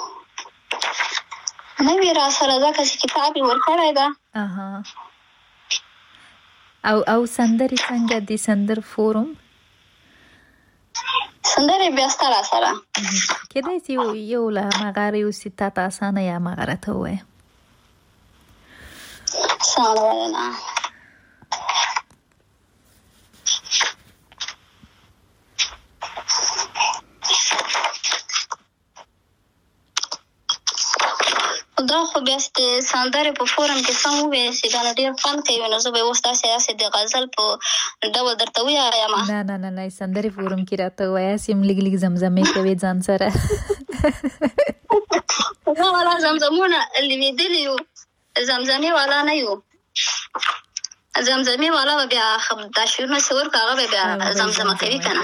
نه وي را سره ځکه چې کتاب یې ورکړی ده. او او سندرې څنګه د سندر فورم سندرې بیا ستا را سره کېدای چې یو له هماغه یوسي تا ته اسانه یا هماغه راته ووایه. سمه مننه. دا خو بیا د سندرې په فورم کې سم ووایې چې دا نو ډېر خوند کوي نو زه به یې اوس داسې داسې د غزل په ډول درته ووایم. نه نه نه نه سندرې فورم کې راته ووایاست یم لږ لږ زمزمې کوې ځان سره. نه والا زمزمونه لوېدلي یو زمزمې والا نه یو زمزمې والا به بیا دا شعرونه چې ورکړه هغه به بیا زمزمه کوي که نه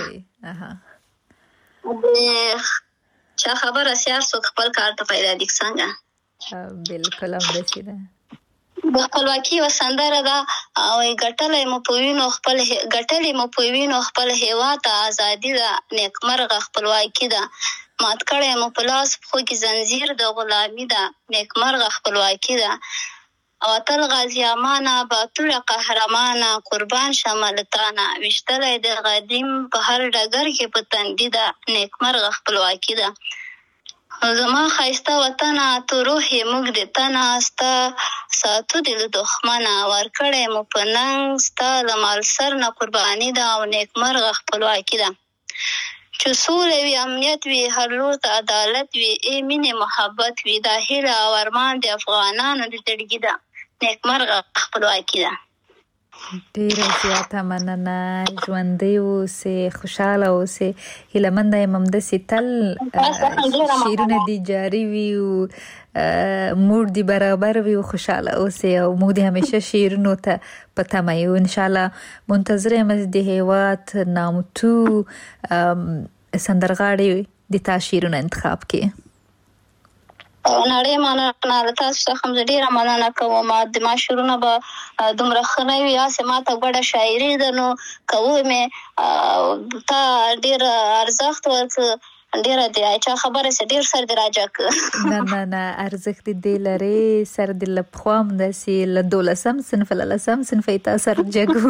چا خبره سیار څوک خپل کار ته پیدا دي څنګه. بالکل همداسې ده. د خپلواکي یوه سندره ده او ګټلی مو په وینو خپل ګټلې مو په وینو خپل هېواد ته ازادي ده نیکمرغه خپلواکي ده مات کړی مو په لاس پښو کې زنځیر د غلامي ده نیکمرغه خپلواکي ده او اتل غازي امانه باتوره قهرمانه قربان شمه له تانه ویشتلی د قدیم په هر ډګر کې په تندي ده نیکمرغه خپلواکي ده زما ښایسته وطنه تو روح یې موږ د تنه ستا ساتو دې له دښمنه ورکړی مو په ننګ ستا له مالسر نه قرباني ده او نیکمرغه خپلواکي ده چې سوله وي امنیت وي هر لور ته عدالت وي ای مینې محبت وي دا هیله او ارمان د افغانانو د زړګي ده نیکمرغه خپلواکي ده. ډیره زیاته مننه. ژوندی اوسئ خوشحاله اوسئ هیلهمنده یم همداسې تل شعرونه دې جاري وي او موډ دې برابر وي او خوشحاله اوسئ او موږ دې همیشه شعرونو ته په تمه یو انشاءالله منتظره یم د هیواد نامتو سندرغاړي د تا شعرونه انتخاب کړي. نړۍ مننه تاسو څخه هم ډیره مننه کوم. د ما شروع به دومره ښه نه وي، هسې ما ته ګډه شاعري ده نو کوو مې تا ډېر ارزښت ورکړه، ډیره دی چا خبره سي ډیر سر دی راجک نه نه نه ارزښت دې لري سر دې لپخوام داسې له دولسم صنف له لسم صنف ته سر جګو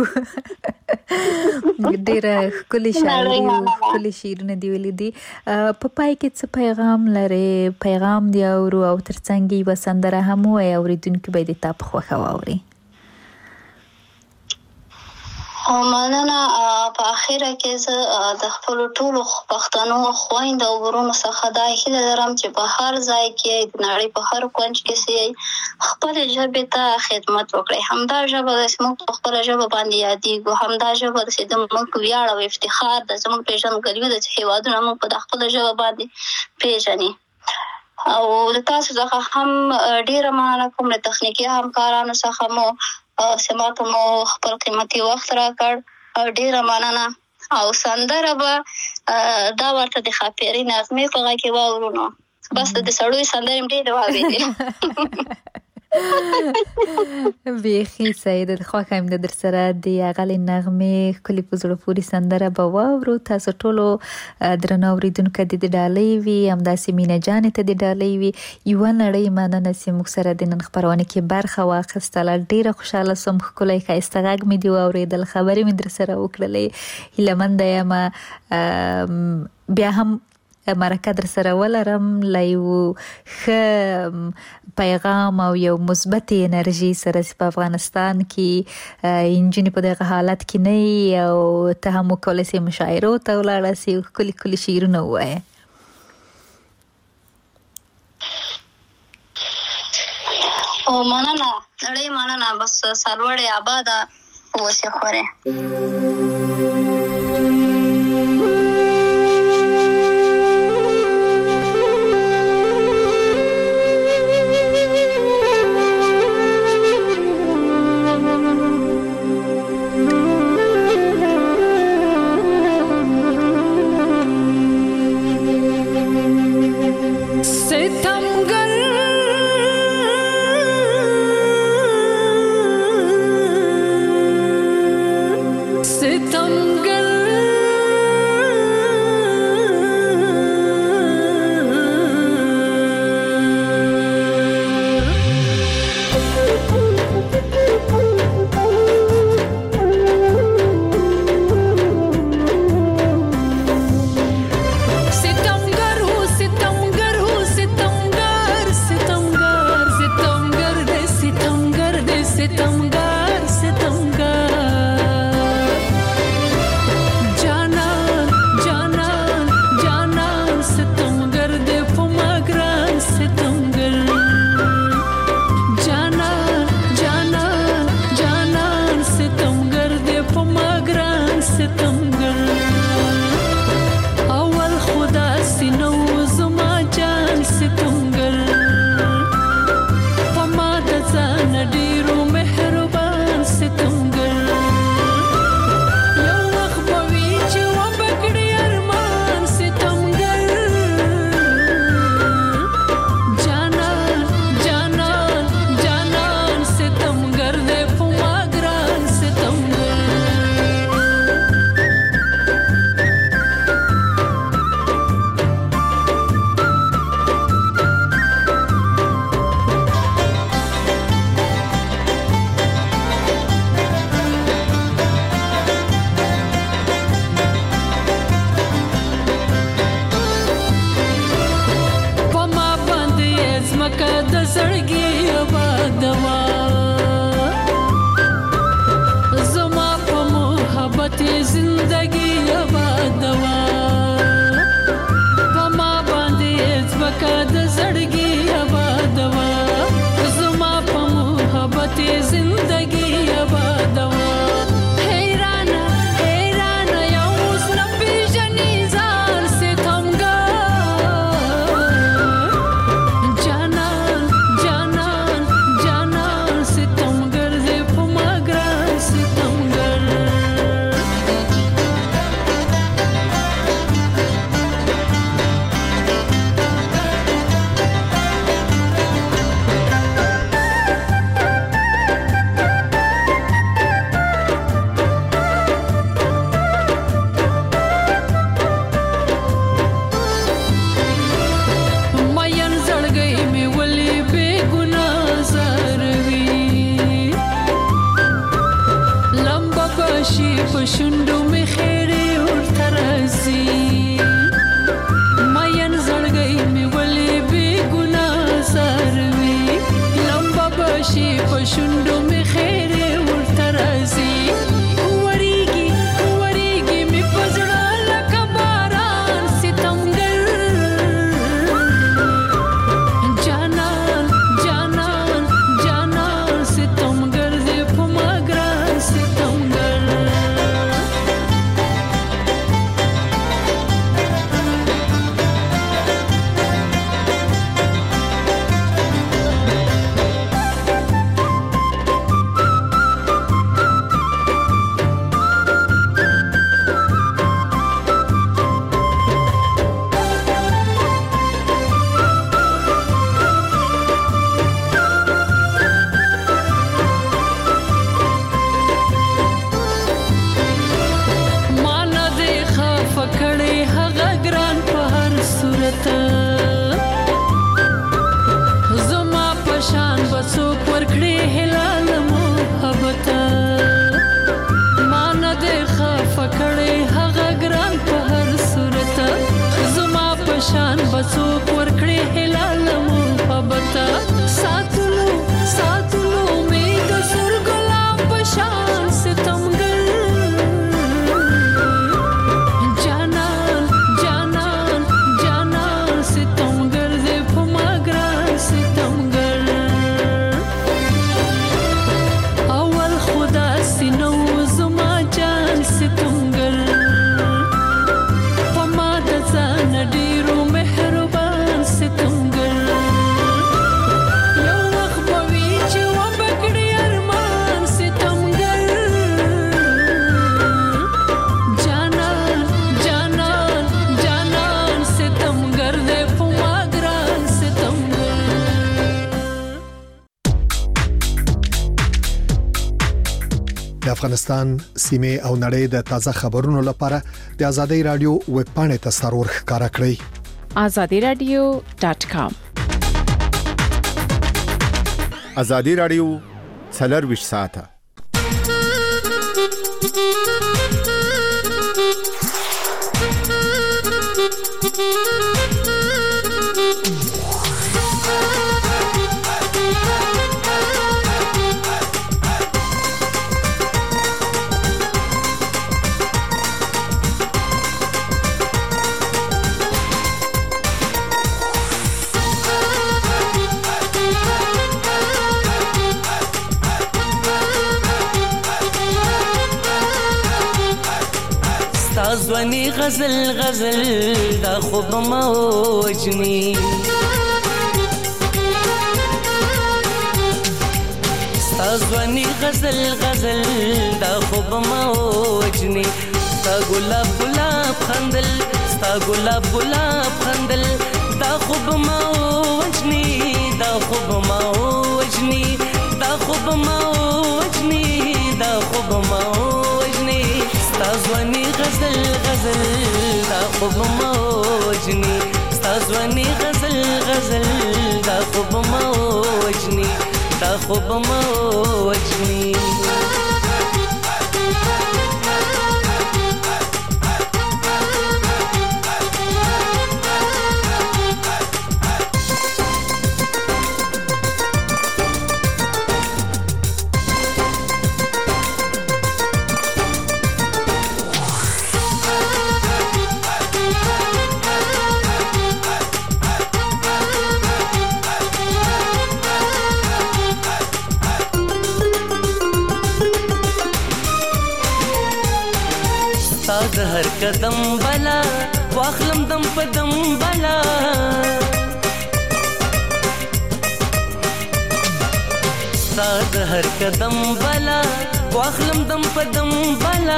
ډیره ښکلې شاعري او ښکلې شعرونه دي ویلي دي. په پای کې څه پیغام لري؟ پیغام دی اورو او ترڅنګ یې وسندره هم وایي اورېدونکي به دې تا په خوښه واوري. مننه. په اخره کې زه د خپلو ټولو پښتنو خویندو او ورونو څخه دا هیله لرم چې په هر ځای کې د نړۍ په هر کونج کې سي خپلې ژبې ته خدمت وکړئ. همدا ژبه د زموږ په خپله ژبه باندې یادېږو، همدا ژبه د زموږ ویاړ او افتخار ده، زموږ پېژندګلوي ده چې هېوادونه موږ په د خپله ژبه باندې پېژني. او د تاسو څخه هم ډېره مننه کوم، له تخنیکي همکارانو څخه مو سماته مو خپل قیمتي وخت راکړ، ډیره مننه. او سندره به دا ورته د خاپیري نغمې په غږ کې واورو نو بس د سړوي سندرې هم ډېرې واورېدې. بیخي سعید خوښه یم در سره د هغه نغمې ښکلې په زړه پورې سندره به واورو. تاسو ټولو درنو اورېدونکو د دې ډالۍ وي، همداسې مینه جانې ته د ډالۍ وي. یوه نړۍ مننه چې موږ سره د نن خپرونه کې برخه واخیستله. ډېره خوشحاله سوم، ښکلی ښایسته غږ مې دې واورېدل، خبرې مې در سره وکړلې. هیله منده یم بیا هم مرکه در سره ولرم له یو ښه پیغام او یو مثبت انرژي سره چې په افغانستان کې انجونې په دغه حالت کې نه وي او ته هم وکولی سې مشاعرو ته ولاړه سې او ښکلي ښکلي شعرونه ووایې. او مننه نړۍ مننه، بس سرلوړې آباده اوسې خورې. باشي په شونډو مې خیرې ورته راځي مین زړګی مې ولې بې ګناه زاروي لمبه باشي په شونډو مې خیرې ورته راځي وریږي وریږي مې په زړه لکه باران ستمګر جانان جانان جانان ستمګر دې په ما ګران ستمګر مانا دې خفه کړې هغه ګران په هر صورت زما په شان به څوک ورکړي هلال محبت مانا دې خفه کړې هغه ګران په هر صورت زما په شان به څوک ورکړي هلال محبت ساتلو ساتلو مې د سور ګلاب په شان ستمګر جانان جانان جانان ستمګر دې په ما ګران ستمګر اول خدا سينو زما جان ستمګر په ما د ځان ډېرو مهربان ستمګر یو وخت به وي چې وبکړي ارمان ستمګر جانان جانان جانان ستمګر دې په ما ګران ستمګر د افغانستان سیمه او نړۍ د تازه خبرونو لپاره د ازادي رادیو ویب پاڼې ته سرور ښکارا کړئ azadi radio dot com ازادي رادیو څلرویشت ساعته ستازونی غزل غزل دا خوب موجنی ستازونی غزل غزل دا خوب موجنی ستا گلاب گلاب خندل ستا گلاب گلاب خندل دا خوب موجنی دا خوب موجنی دا خوب موجنی دا خوب موجنی ستازونی غزل غزل دا خوب موجنی ستازونی غزل غزل دا خوب موجنی دا خوب موجنی د هر قدم بلا واخلم دم په دم بلا ستا د هر قدم بلا واخلم دم په دم بلا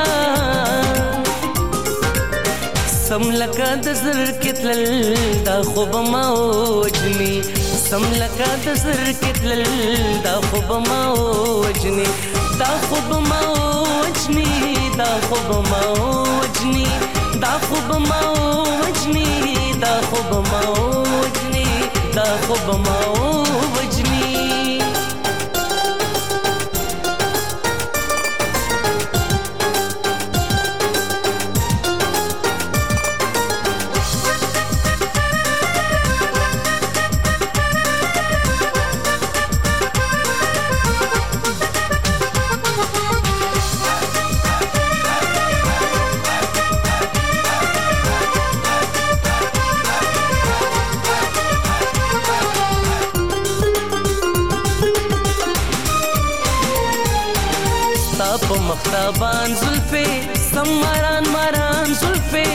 سم لکه د زر کتل دا خوب موجنی سم لکه د زر کتل دا خوب موجنی دا خوب موجنی دا خوب موجنی دا خوب موجنی دا خوب موجنی دا خوب موجنی مختابان زلفې سم ماران ماران زلفې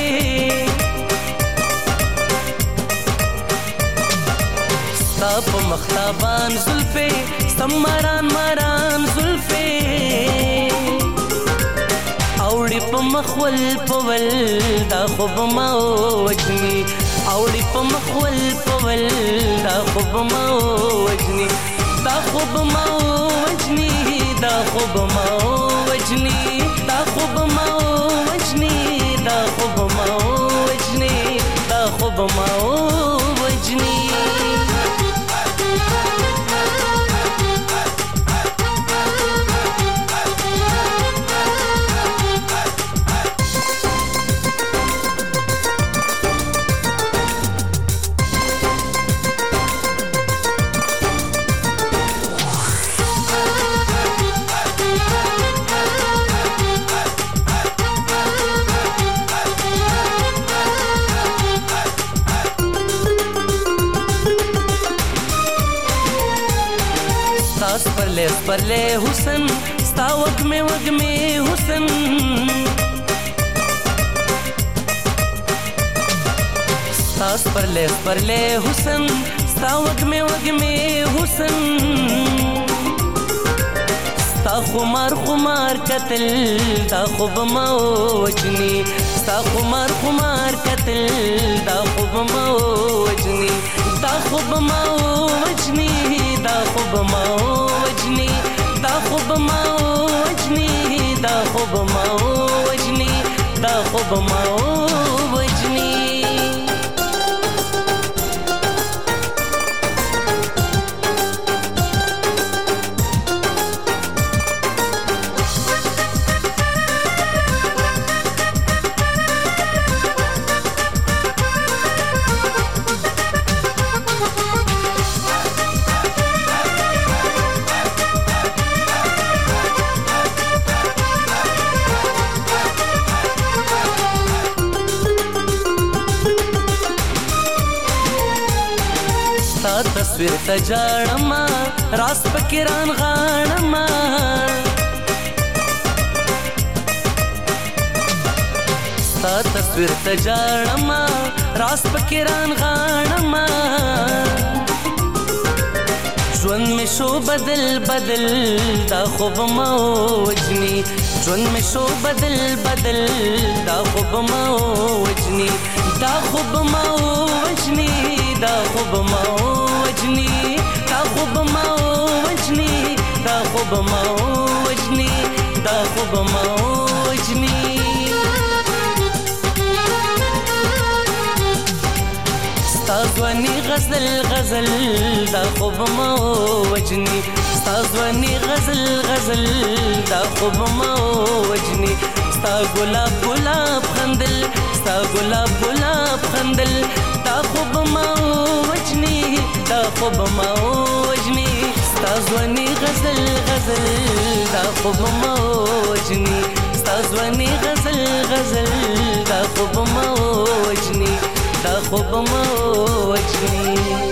ستا په مختابان زلفې سم ماران ماران زلفې اوړي په مخول پول دا خوب ما وجني اوړي په مخول پول دا خوب ما وجني دا خوب ما وجني دا خوب ما وجني دا خوب ما وجني دا خوب ما وجني دا خوب ما وجني پرلے پرلے حسن ستا وگمے وگمے حسن ستا پرلے پرلے حسن ستا وگمے وگمے حسن ستا خمار خمار قتل دا خوب ما وجنی ستا خمار خمار قتل دا خوب ما وجنی دا خوب ما وجنی دا خوب ما وجنی دا خوب ما وجنی دا خوب ما وجنی دا خوب ما وجنی تصویر ته جاړم راس پکران غاړم ستا تصویر ته جاړم راس پکران غاړم ژوند می شو بدل بدل دا خوب ما وجني ژوند می شو بدل بدل دا خوب ما وجني دا خوب ما وجني دا خوب ما وجني دا خوب ما وجني دا خوب ما وجني دا خوب ما وجني ستا ځواني غزل غزل دا خوب ما وجني ستا ځواني غزل غزل دا خوب ما وجني ستا ګلاب ګلاب خندل ستا ګلاب ګلاب خندل دا خوب ما وجني دا خوب ما وجني ستا ځواني غزل غزل دا خوب ما وجني ستا ځواني غزل غزل دا خوب ما وجني دا خوب ما وجني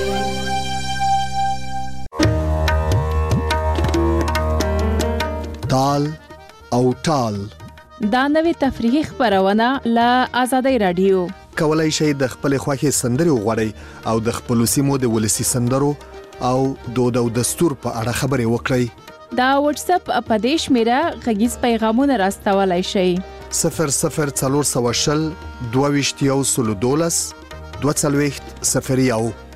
تال او ټال دا نوې تفریحي خبرونه له آزادۍ رادیو کولای شئ د خپل خوښي سندري وغوړئ او د خپل سیمو د ولسی سندرو او دود او دستور په اړه خبرې وکړئ دا واتس اپ اپدیش میرا غږیز پیغامونه راستولای شئ صفر صفر څلور سوه شل دوه ویشت یو سلو دولس دوه څلوېښت صفر یو